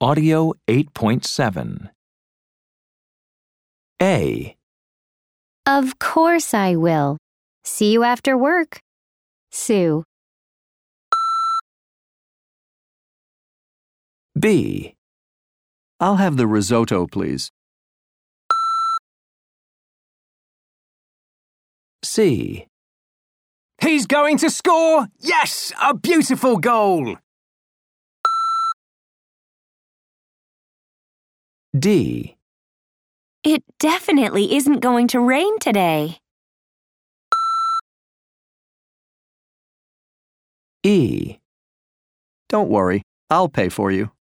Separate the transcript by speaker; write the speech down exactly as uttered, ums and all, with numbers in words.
Speaker 1: Audio eight point seven. A.
Speaker 2: Of course I will. See you after work. Sue.
Speaker 1: B.
Speaker 3: I'll have the risotto, please.
Speaker 1: C.
Speaker 4: He's going to score! Yes! A beautiful goal!
Speaker 1: D.
Speaker 2: It definitely isn't going to rain today.
Speaker 1: E.
Speaker 3: Don't worry, I'll pay for you.